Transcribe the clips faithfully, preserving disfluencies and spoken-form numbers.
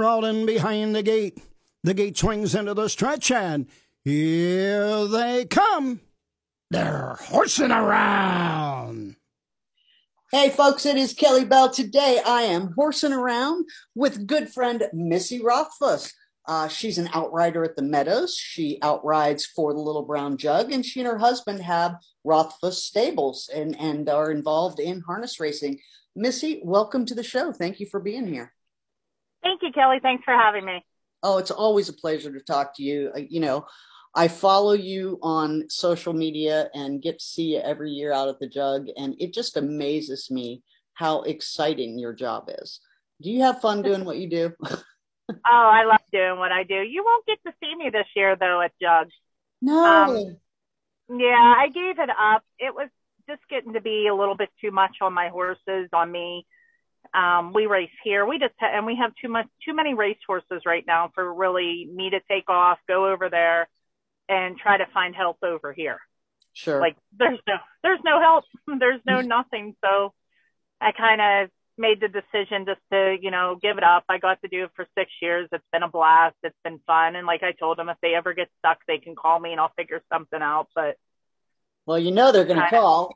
all in behind the gate. The gate swings into the stretch, and here they come. They're horsing around. Hey, folks, it is Kelly Bell. Today, I am horsing around with good friend Missy Rothfuss. Uh, she's an outrider at the Meadows. She outrides for the Little Brown Jug, and she and her husband have Rothfuss Stables and, and are involved in harness racing. Missy, welcome to the show. Thank you for being here. Thank you, Kelly. Thanks for having me. Oh, it's always a pleasure to talk to you. Uh, you know, I follow you on social media and get to see you every year out at the Jug, and it just amazes me how exciting your job is. Do you have fun doing what you do? Oh, I love doing what I do. You won't get to see me this year, though, at Jug. No. Um, yeah, I gave it up. It was just getting to be a little bit too much on my horses, on me. Um, we race here. We just ha- and we have too much, too many race horses right now for really me to take off, go over there, and try to find help over here. Sure. Like there's no, there's no help. There's no nothing. So I kind of made the decision just to, you know, give it up. I got to do it for six years. It's been a blast. It's been fun. And like I told them, if they ever get stuck, they can call me and I'll figure something out. But well, you know, they're going to call.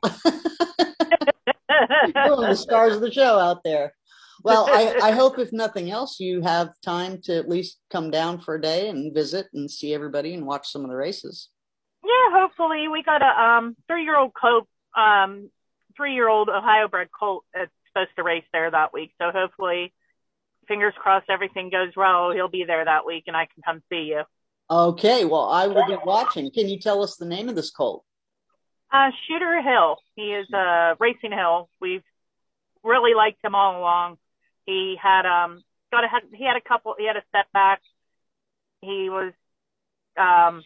You're one of the stars of the show out there. Well, I, I hope if nothing else, you have time to at least come down for a day and visit and see everybody and watch some of the races. Yeah, hopefully. We got a um, three-year-old colt, um, three-year-old Ohio-bred colt that's supposed to race there that week. So hopefully, fingers crossed, everything goes well. He'll be there that week and I can come see you. Okay, well, I will be watching. Can you tell us the name of this colt? Uh, Shooter Hill. He is a uh, Racing Hill. We've really liked him all along. He had um got a he had a couple he had a setback. He was um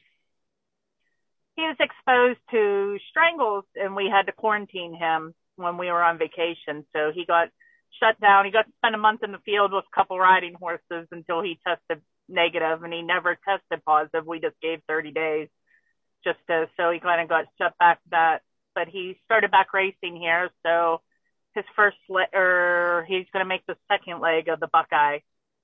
he was exposed to strangles and we had to quarantine him when we were on vacation. So he got shut down. He got to spend a month in the field with a couple riding horses until he tested negative, and he never tested positive. We just gave thirty days just to, so he kind of got shut back to that. But he started back racing here, so his first leg, or he's going to make the second leg of the Buckeye.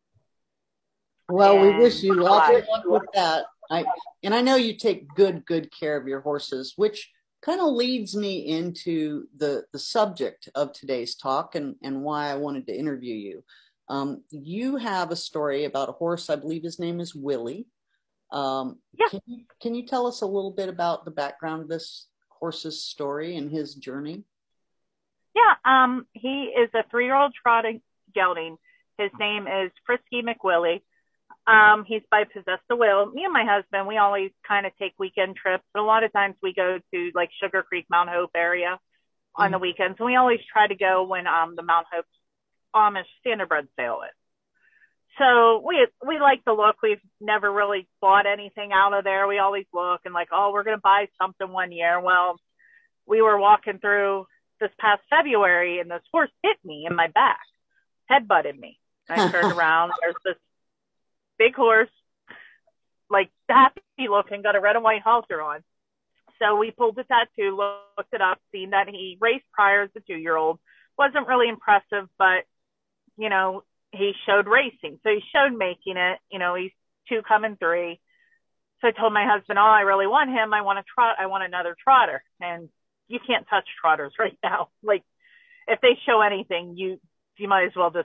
Well, and we wish you lots of luck with that. I and I know you take good, good care of your horses, which kind of leads me into the the subject of today's talk and and why I wanted to interview you. Um, you have a story about a horse. I believe his name is Willie. Um, yeah. Can you, can you tell us a little bit about the background of this horse's story and his journey? Yeah, um, he is a three-year-old trotting gelding. His name is Frisky McWillie. Um, he's by Possess the Will. Me and my husband, we always kind of take weekend trips. And a lot of times we go to like Sugar Creek, Mount Hope area on mm-hmm. the weekends. And we always try to go when um, the Mount Hope Amish standardbred sale is. So we we like the look. We've never really bought anything out of there. We always look and like, oh, we're going to buy something one year. Well, we were walking through this past February and this horse hit me in my back, headbutted me. And I turned around. There's this big horse, like happy looking, got a red and white halter on. So we pulled the tattoo, looked it up, seen that he raced prior as a two-year-old. Wasn't really impressive, but, you know, he showed racing. So he showed making it. You know, he's two coming three. So I told my husband, oh, I really want him. I want a trot. I want another trotter. And you can't touch trotters right now. Like if they show anything, you, you might as well just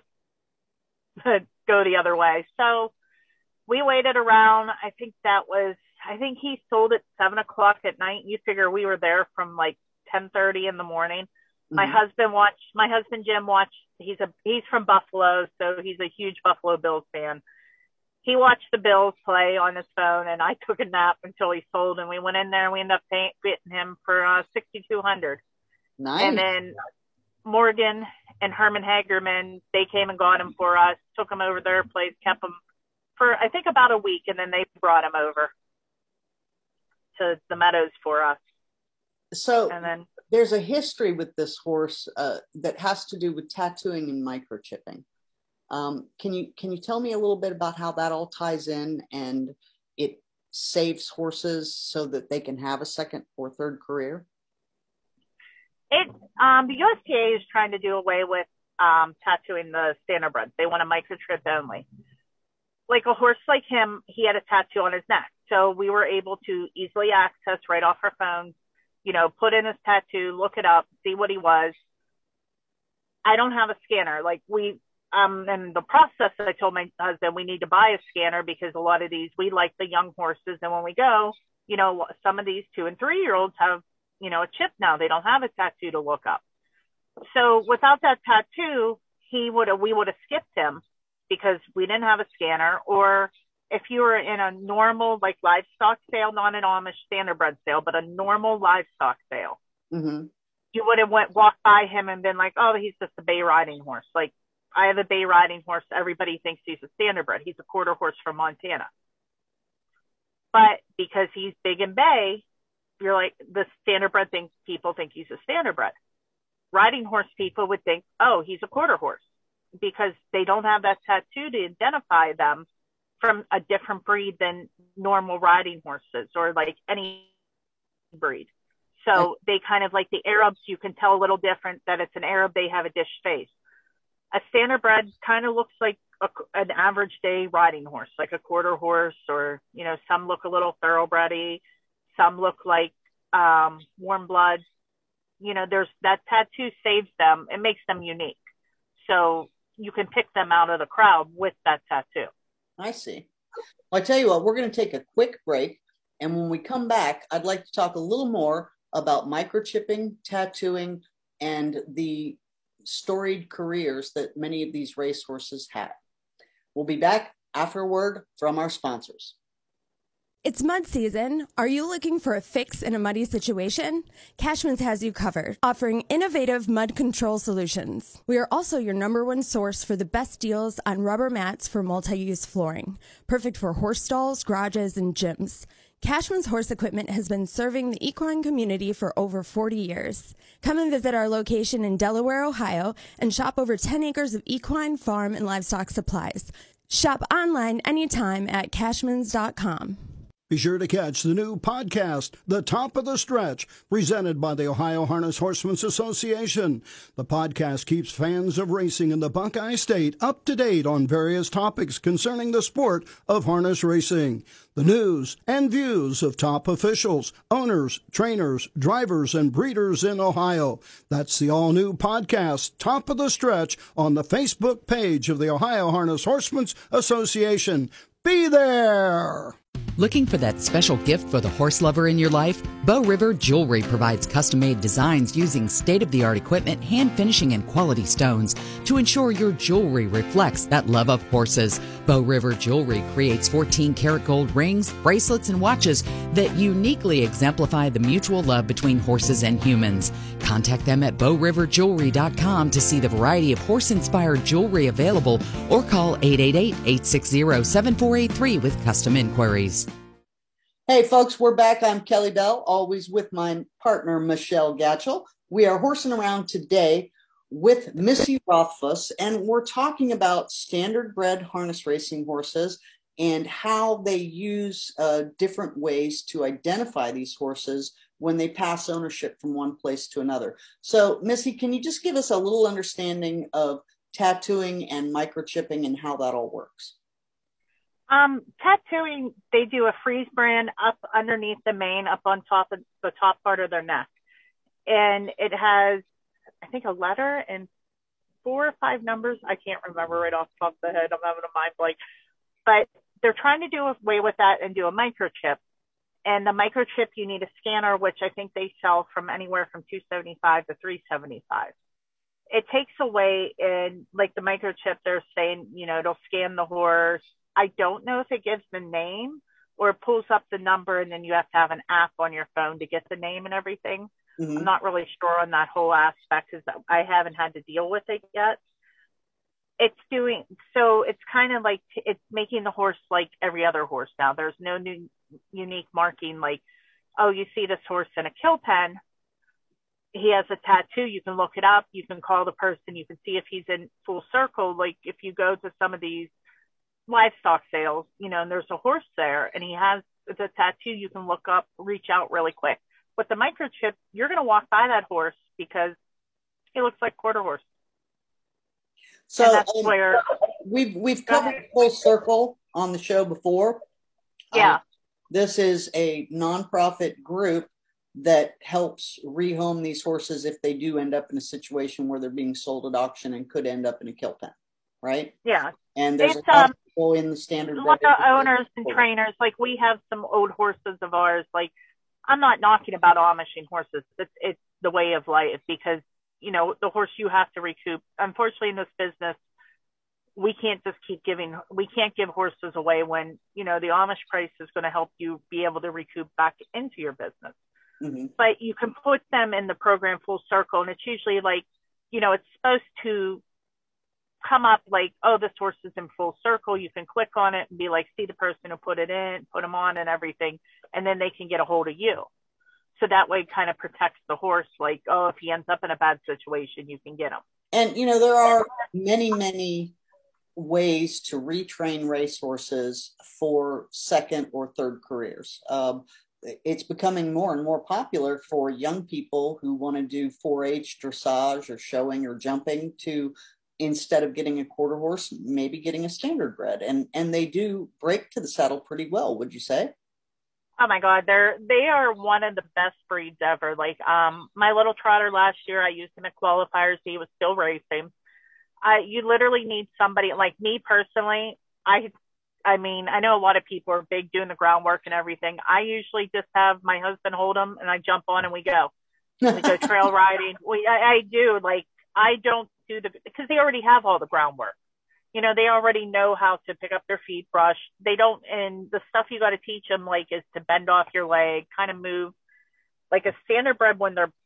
go the other way. So we waited around. I think that was, I think he sold at seven o'clock at night. You figure we were there from like ten thirty in the morning. Mm-hmm. My husband watched, my husband, Jim watched, he's a, he's from Buffalo. So he's a huge Buffalo Bills fan. He watched the Bills play on his phone, and I took a nap until he sold, and we went in there and we ended up paying, getting him for uh, sixty-two hundred dollars. Nice. And then Morgan and Herman Hagerman, they came and got him for us, took him over their place, kept him for, I think, about a week, and then they brought him over to the Meadows for us. So and then there's a history with this horse uh, that has to do with tattooing and microchipping. Um, can you can you tell me a little bit about how that all ties in and it saves horses so that they can have a second or third career? It um, the U S T A is trying to do away with um, tattooing the standardbred. They want a microchip only. like a horse like him, he had a tattoo on his neck. So we were able to easily access right off our phones, you know, put in his tattoo, look it up, see what he was. I don't have a scanner. Like we, um, and the process that I told my husband, we need to buy a scanner because a lot of these, we like the young horses. And when we go, you know, some of these two and three year olds have, you know, a chip now. They don't have a tattoo to look up. So without that tattoo, he would have, we would have skipped him because we didn't have a scanner. Or if you were in a normal, like livestock sale, not an Amish standardbred sale, but a normal livestock sale, mm-hmm. you would have went, walked by him and been like, oh, he's just a bay riding horse. Like I have a bay riding horse. Everybody thinks he's a standardbred. He's a quarter horse from Montana. But because he's big and bay, you're like, the standardbred thing, people think he's a standardbred. Riding horse people would think, oh, he's a quarter horse, because they don't have that tattoo to identify them from a different breed than normal riding horses or like any breed. So they kind of like the Arabs, you can tell a little different that it's an Arab, they have a dish face. A standardbred kind of looks like a, an average day riding horse, like a quarter horse, or, you know, some look a little thoroughbredy, some look like um, warm blood. You know, there's that tattoo saves them. It makes them unique. So you can pick them out of the crowd with that tattoo. I see. Well, I tell you what, we're going to take a quick break. And when we come back, I'd like to talk a little more about microchipping, tattooing, and the storied careers that many of these racehorses had. We'll be back after a word from our sponsors. It's mud season. Are you looking for a fix in a muddy situation? Cashman's has you covered, offering innovative mud control solutions. We are also your number one source for the best deals on rubber mats for multi-use flooring, perfect for horse stalls, garages, and gyms. Cashman's Horse Equipment has been serving the equine community for over forty years. Come and visit our location in Delaware, Ohio, and shop over ten acres of equine, farm, and livestock supplies. Shop online anytime at cashmans dot com. Be sure to catch the new podcast, The Top of the Stretch, presented by the Ohio Harness Horsemen's Association. The podcast keeps fans of racing in the Buckeye State up to date on various topics concerning the sport of harness racing. The news and views of top officials, owners, trainers, drivers, and breeders in Ohio. That's the all-new podcast, Top of the Stretch, on the Facebook page of the Ohio Harness Horsemen's Association. Be there! Looking for that special gift for the horse lover in your life? Bow River Jewelry provides custom-made designs using state-of-the-art equipment, hand finishing, and quality stones to ensure your jewelry reflects that love of horses. Bow River Jewelry creates fourteen karat gold rings, bracelets, and watches that uniquely exemplify the mutual love between horses and humans. Contact them at bow river jewelry dot com to see the variety of horse-inspired jewelry available, or call eight eight eight, eight six zero, seven four eight three with custom inquiries. Hey, folks, we're back. I'm Kelly Bell, always with my partner, Michelle Gatchell. We are horsing around today with Missy Rothfuss, and we're talking about standard bred harness racing horses and how they use uh, different ways to identify these horses when they pass ownership from one place to another. So, Missy, can you just give us a little understanding of tattooing and microchipping and how that all works? Um, tattooing, they do a freeze brand up underneath the mane, up on top of the top part of their neck. And it has, I think, a letter and four or five numbers. I can't remember right off the top of the head. I'm having a mind blank. But they're trying to do away with that and do a microchip. And the microchip, you need a scanner, which I think they sell from anywhere from two seventy-five to three seventy-five. It takes away in, like the microchip, they're saying, you know, it'll scan the horse. I don't know if it gives the name or it pulls up the number and then you have to have an app on your phone to get the name and everything. Mm-hmm. I'm not really sure on that whole aspect because I haven't had to deal with it yet. It's doing, so it's kind of like, it's making the horse like every other horse now. There's no new unique marking like, oh, you see this horse in a kill pen. He has a tattoo. You can look it up. You can call the person. You can see if he's in full circle. Like if you go to some of these livestock sales, you know, and there's a horse there and he has the tattoo, you can look up, reach out really quick. With the microchip, you're going to walk by that horse because he looks like quarter horse. So um, where we've we've covered full circle on the show before. Yeah. Um, this is a nonprofit group that helps rehome these horses if they do end up in a situation where they're being sold at auction and could end up in a kill pen, right? Yeah. And there's It's, a lot um, of people in the standard a lot bred of owners and trainers, like we have some old horses of ours. Like, I'm not knocking about Amishing horses. It's, it's the way of life, because, you know, the horse you have to recoup. Unfortunately, in this business, we can't just keep giving, we can't give horses away when, you know, the Amish price is going to help you be able to recoup back into your business. Mm-hmm. But you can put them in the program full circle. And it's usually like, you know, it's supposed to come up like, oh, this horse is in full circle. You can click on it and be like, see the person who put it in, put them on and everything. And then they can get a hold of you. So that way it kind of protects the horse. Like, oh, if he ends up in a bad situation, you can get him. And, you know, there are many, many ways to retrain racehorses for second or third careers. Um, it's becoming more and more popular for young people who want to do four H dressage or showing or jumping to, instead of getting a quarter horse, maybe getting a standard bred. And, and they do break to the saddle pretty well, would you say? Oh my God, they're, they are one of the best breeds ever. Like, um, my little trotter last year, I used him at qualifiers. He was still racing. I, you literally need somebody like me personally. I, I mean, I know a lot of people are big doing the groundwork and everything. I usually just have my husband hold him and I jump on and we go, we go trail riding. We, I, I do like, I don't do the, because they already have all the groundwork. You know, they already know how to pick up their feet, brush. They don't, and the stuff you got to teach them, like, is to bend off your leg, kind of move. Like a standard bred, when they're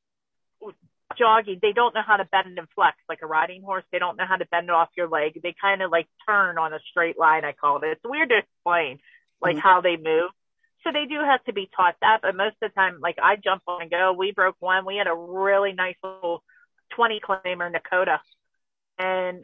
jogging, they don't know how to bend and flex. Like a riding horse, they don't know how to bend off your leg. They kind of like turn on a straight line, I call it. It's weird to explain, like mm-hmm. how they move. So they do have to be taught that, but most of the time, like I jump on and go. We broke one. We had a really nice little twenty claimer Nakota, and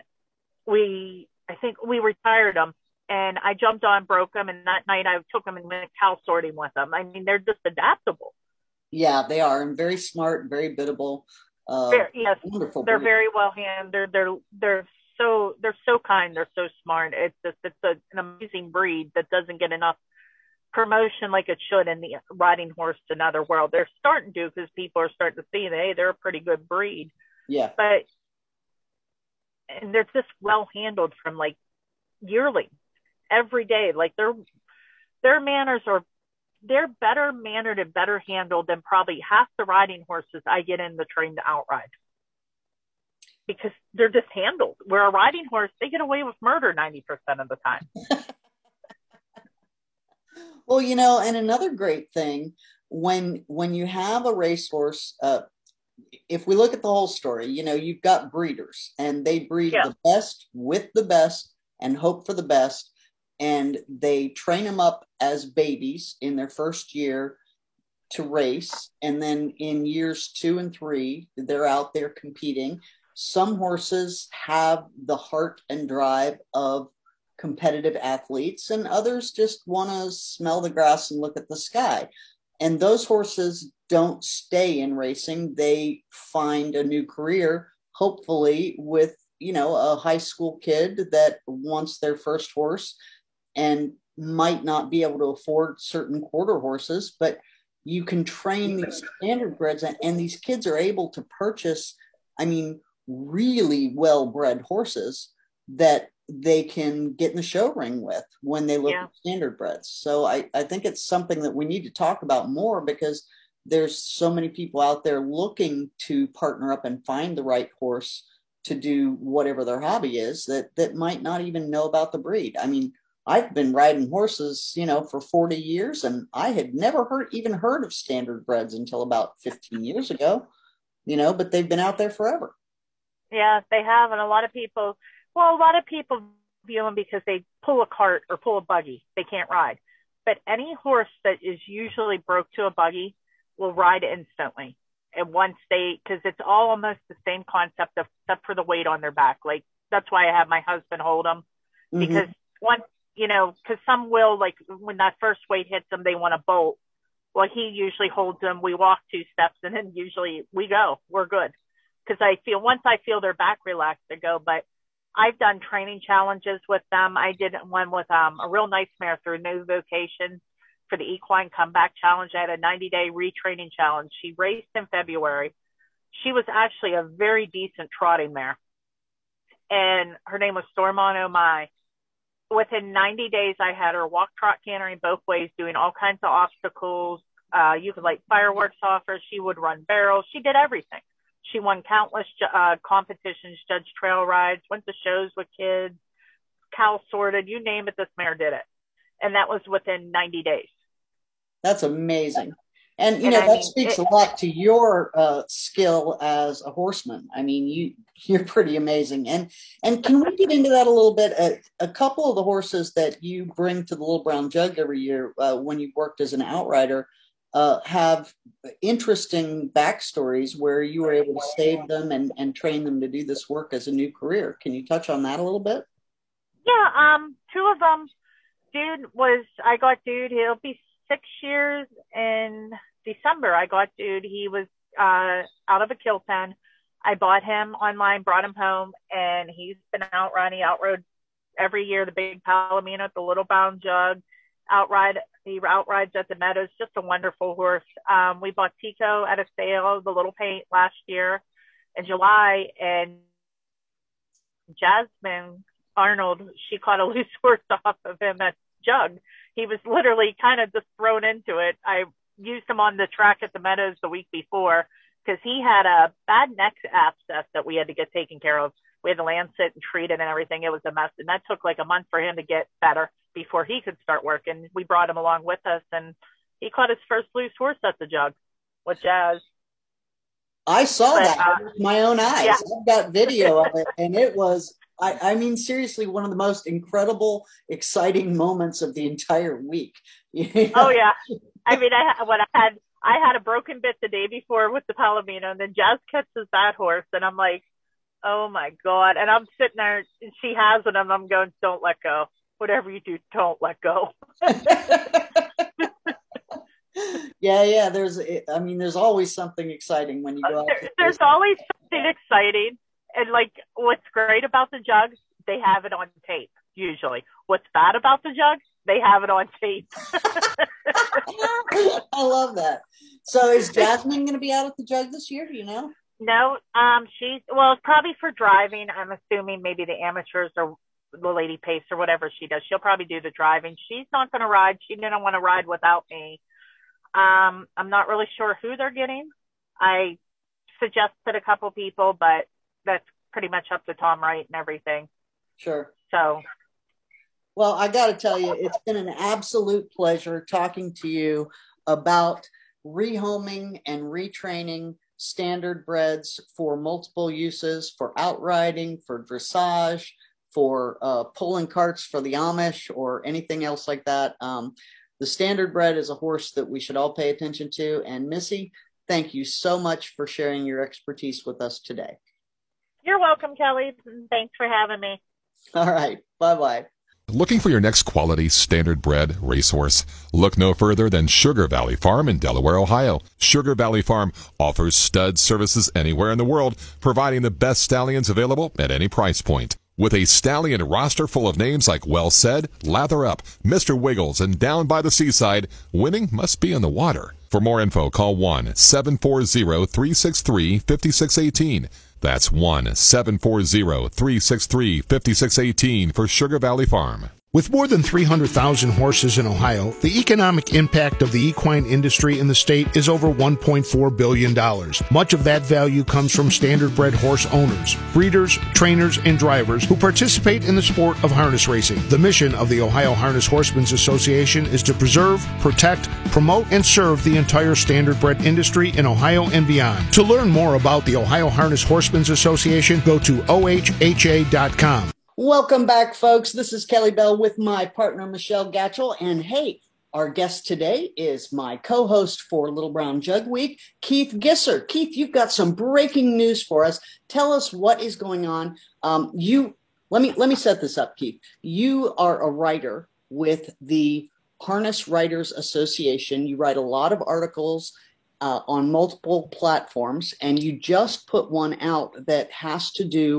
we, I think we retired them, and I jumped on, broke them, and that night I took them and went cow sorting with them. I mean, they're just adaptable. Yeah, they are, and very smart, very biddable. Uh, very, yes, wonderful. They're breed. very well handled. They're they're they're so they're so kind. They're so smart. It's just it's a, an amazing breed that doesn't get enough promotion like it should in the riding horse to another world. They're starting to, because people are starting to see that, hey, they're a pretty good breed. Yeah, but and they're just well handled from like yearling every day. Like their their manners are they're better mannered and better handled than probably half the riding horses I get in the train to outride, because they're just handled. Where a riding horse, they get away with murder ninety percent of the time. Well, you know, and another great thing, when when you have a racehorse, uh, if we look at the whole story, you know, you've got breeders, and they breed yeah. the best with the best and hope for the best. And they train them up as babies in their first year to race. And then in years two and three, they're out there competing. Some horses have the heart and drive of competitive athletes, and others just want to smell the grass and look at the sky. And those horses don't stay in racing. They find a new career, hopefully with, you know, a high school kid that wants their first horse and might not be able to afford certain quarter horses, but you can train these standard breds, and, and these kids are able to purchase, I mean, really well-bred horses that they can get in the show ring with when they look yeah. at standard breds. So I, I think it's something that we need to talk about more, because there's so many people out there looking to partner up and find the right horse to do whatever their hobby is, that, that might not even know about the breed. I mean, I've been riding horses, you know, for forty years, and I had never heard, even heard of standard breds until about fifteen years ago, you know, but they've been out there forever. Yeah, they have. And a lot of people, well, a lot of people view them because they pull a cart or pull a buggy. They can't ride. But any horse that is usually broke to a buggy will ride instantly. And once they, because it's all almost the same concept of, except for the weight on their back. Like, that's why I have my husband hold them, Mm-hmm. because once, you know, because some will, like when that first weight hits them, they want to bolt. Well, he usually holds them. We walk two steps, and then usually we go. We're good. Because I feel, once I feel their back relax, they go. But I've done training challenges with them. I did one with um, a real nice mare through New Vocation for the Equine Comeback Challenge. I had a ninety day retraining challenge. She raced in February. She was actually a very decent trotting mare. And her name was Stormon O'Mai. Within ninety days, I had her walk, trot, cantering both ways, doing all kinds of obstacles. Uh, you could light fireworks off her. She would run barrels. She did everything. She won countless uh, competitions, judged trail rides, went to shows with kids, cow sorted, you name it, this mare did it. And that was within ninety days. That's amazing. And, you and know, I that mean, speaks it, a lot to your uh, skill as a horseman. I mean, you, you're pretty amazing. And and can we get into that a little bit? A, a couple of the horses that you bring to the Little Brown Jug every year uh, when you worked as an outrider uh, have interesting backstories where you were able to save them and, and train them to do this work as a new career. Can you touch on that a little bit? Yeah, um, two of them. Dude was, I got Dude, he'll be six years in December. I got Dude. He was uh, out of a kill pen. I bought him online, brought him home, and he's been outrunning. He outrode every year the big Palomino at the Little Brown Jug. Outride, he outrides at the Meadows. Just a wonderful horse. Um, we bought Tico at a sale, the Little Paint, last year in July, and Jasmine Arnold, she caught a loose horse off of him at Jug. He was literally kind of just thrown into it. I used him on the track at the Meadows the week before because he had a bad neck abscess that we had to get taken care of. We had to lancet and treat it and everything. It was a mess. And that took like a month for him to get better before he could start working. We brought him along with us, and he caught his first loose horse at the Jug with Jazz. I saw but, that uh, with my own eyes. yeah. I've got video of it, and it was, I, I mean, seriously, one of the most incredible, exciting moments of the entire week. You know? Oh, yeah. I mean, I when I had I had a broken bit the day before with the Palomino, and then Jazz catches that horse, and I'm like, oh, my God. And I'm sitting there, and she has it, and I'm going, don't let go. Whatever you do, don't let go. yeah, yeah. There's, I mean, there's always something exciting when you go out. There, there's always something exciting. And, like, what's great about the Jugs, they have it on tape, usually. What's bad about the Jugs, they have it on tape. I love that. So is Jasmine going to be out at the Jug this year? Do you know? No, um, she's, well, probably for driving. I'm assuming maybe the amateurs or the Lady Pace or whatever she does. She'll probably do the driving. She's not going to ride. She didn't want to ride without me. Um, I'm not really sure who they're getting. I suggested a couple people, but that's pretty much up to Tom Wright and everything. Sure. So. Well, I got to tell you, it's been an absolute pleasure talking to you about rehoming and retraining standard breds for multiple uses, for outriding, for dressage, for uh, pulling carts for the Amish or anything else like that. Um, the standard bred is a horse that we should all pay attention to. And Missy, thank you so much for sharing your expertise with us today. You're welcome, Kelly. Thanks for having me. All right. Bye-bye. Looking for your next quality standard-bred racehorse? Look no further than Sugar Valley Farm in Delaware, Ohio. Sugar Valley Farm offers stud services anywhere in the world, providing the best stallions available at any price point. With a stallion roster full of names like Well Said, Lather Up, Mister Wiggles, and Down by the Seaside, winning must be in the water. For more info, call one seven four zero, three six three, five six one eight. That's one seven four zero, three six three, five six one eight for Sugar Valley Farm. With more than three hundred thousand horses in Ohio, the economic impact of the equine industry in the state is over one point four billion dollars. Much of that value comes from standard-bred horse owners, breeders, trainers, and drivers who participate in the sport of harness racing. The mission of the Ohio Harness Horsemen's Association is to preserve, protect, promote, and serve the entire standard-bred industry in Ohio and beyond. To learn more about the Ohio Harness Horsemen's Association, go to O H H A dot com. Welcome back, folks. This is Kelly Bell with my partner, Michelle Gatchell. And hey, our guest today is my co-host for Little Brown Jug Week, Keith Gisser. Keith, you've got some breaking news for us. Tell us what is going on. Um, you let me let me set this up, Keith. You are a writer with the Harness Writers Association. You write a lot of articles uh, on multiple platforms, and you just put one out that has to do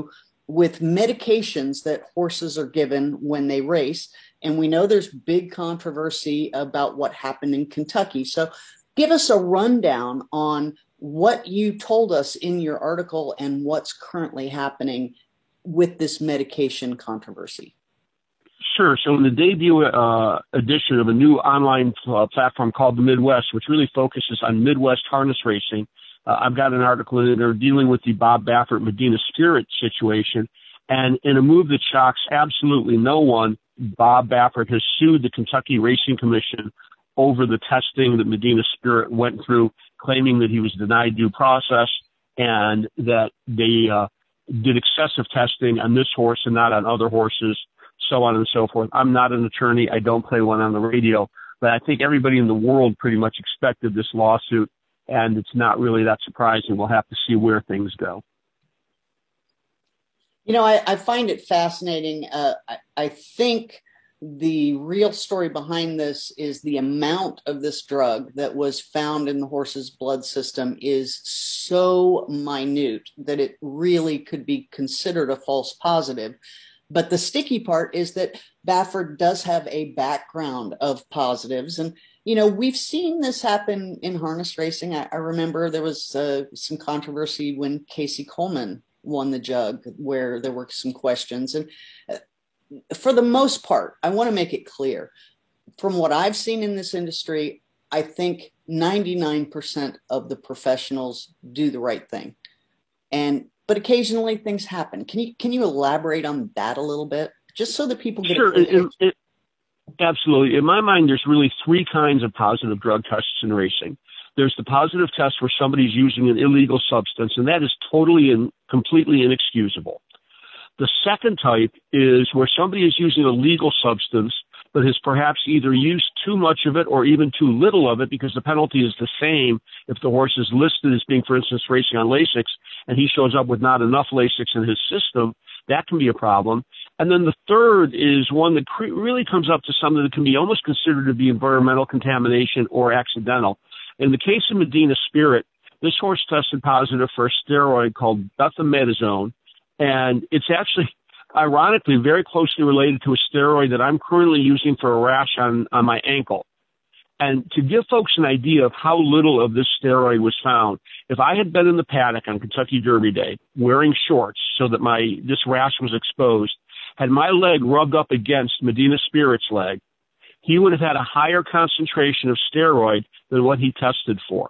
with medications that horses are given when they race. And we know there's big controversy about what happened in Kentucky. So give us a rundown on what you told us in your article and what's currently happening with this medication controversy. Sure. So in the debut uh, edition of a new online uh, platform called The Midwest, which really focuses on Midwest harness racing, uh, I've got an article in there dealing with the Bob Baffert Medina Spirit situation. And in a move that shocks absolutely no one, Bob Baffert has sued the Kentucky Racing Commission over the testing that Medina Spirit went through, claiming that he was denied due process and that they uh, did excessive testing on this horse and not on other horses, so on and so forth. I'm not an attorney. I don't play one on the radio, but I think everybody in the world pretty much expected this lawsuit, and it's not really that surprising. We'll have to see where things go. You know, I, I find it fascinating. Uh, I, I think the real story behind this is the amount of this drug that was found in the horse's blood system is so minute that it really could be considered a false positive. But the sticky part is that Baffert does have a background of positives. And, you know, we've seen this happen in harness racing. I, I remember there was uh, some controversy when Casey Coleman won the jug, where there were some questions. And uh, for the most part, I want to make it clear, from what I've seen in this industry, I think ninety-nine percent of the professionals do the right thing. And but occasionally things happen. Can you can you elaborate on that a little bit, just so that people get sure, it, it, it, absolutely. In my mind, there's really three kinds of positive drug tests in racing. There's the positive test where somebody's using an illegal substance, and that is totally and completely inexcusable. The second type is where somebody is using a legal substance, but has perhaps either used too much of it or even too little of it, because the penalty is the same if the horse is listed as being, for instance, racing on Lasix, and he shows up with not enough Lasix in his system. That can be a problem. And then the third is one that cre- really comes up to something that can be almost considered to be environmental contamination or accidental. In the case of Medina Spirit, this horse tested positive for a steroid called bechamethasone, and it's actually, ironically, very closely related to a steroid that I'm currently using for a rash on, on my ankle. And to give folks an idea of how little of this steroid was found, if I had been in the paddock on Kentucky Derby Day wearing shorts so that my this rash was exposed, had my leg rubbed up against Medina Spirit's leg, he would have had a higher concentration of steroid than what he tested for.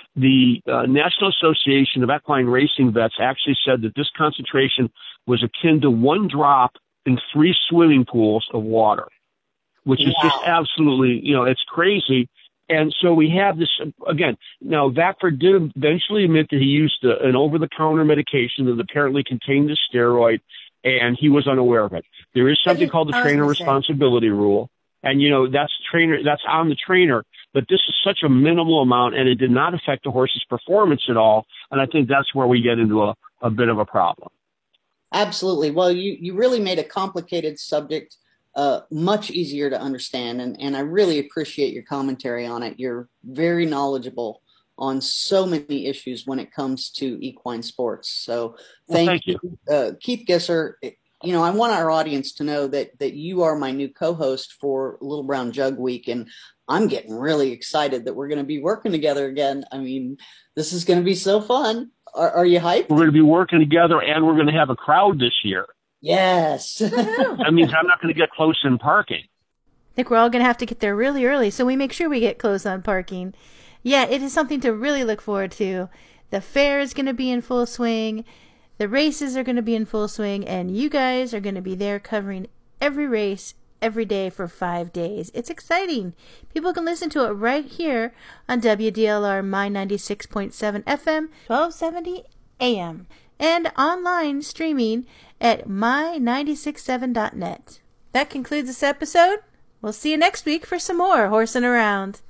The uh, National Association of Equine Racing Vets actually said that this concentration was akin to one drop in three swimming pools of water, which is wow. just absolutely, you know, it's crazy. And so we have this, again, now Baffert did eventually admit that he used a, an over-the-counter medication that apparently contained the steroid, and he was unaware of it. There is something called the trainer responsibility rule. And, you know, that's trainer, that's on the trainer, but this is such a minimal amount, and it did not affect the horse's performance at all. And I think that's where we get into a, a bit of a problem. Absolutely. Well, you, you really made a complicated subject uh, much easier to understand. And, and I really appreciate your commentary on it. You're very knowledgeable on so many issues when it comes to equine sports. So thank, well, thank you, you. Uh, Keith Gisser. You know, I want our audience to know that that you are my new co-host for Little Brown Jug Week, and I'm getting really excited that we're going to be working together again. I mean, this is going to be so fun. Are, are you hyped? We're going to be working together, and we're going to have a crowd this year. Yes. That means I'm not going to get close in parking. I think we're all going to have to get there really early, so we make sure we get close on parking. Yeah, it is something to really look forward to. The fair is going to be in full swing. The races are going to be in full swing, and you guys are going to be there covering every race every day for five days. It's exciting. People can listen to it right here on W D L R My ninety-six point seven F M, twelve seventy A M, and online streaming at my nine six seven dot net. That concludes this episode. We'll see you next week for some more Horsing Around.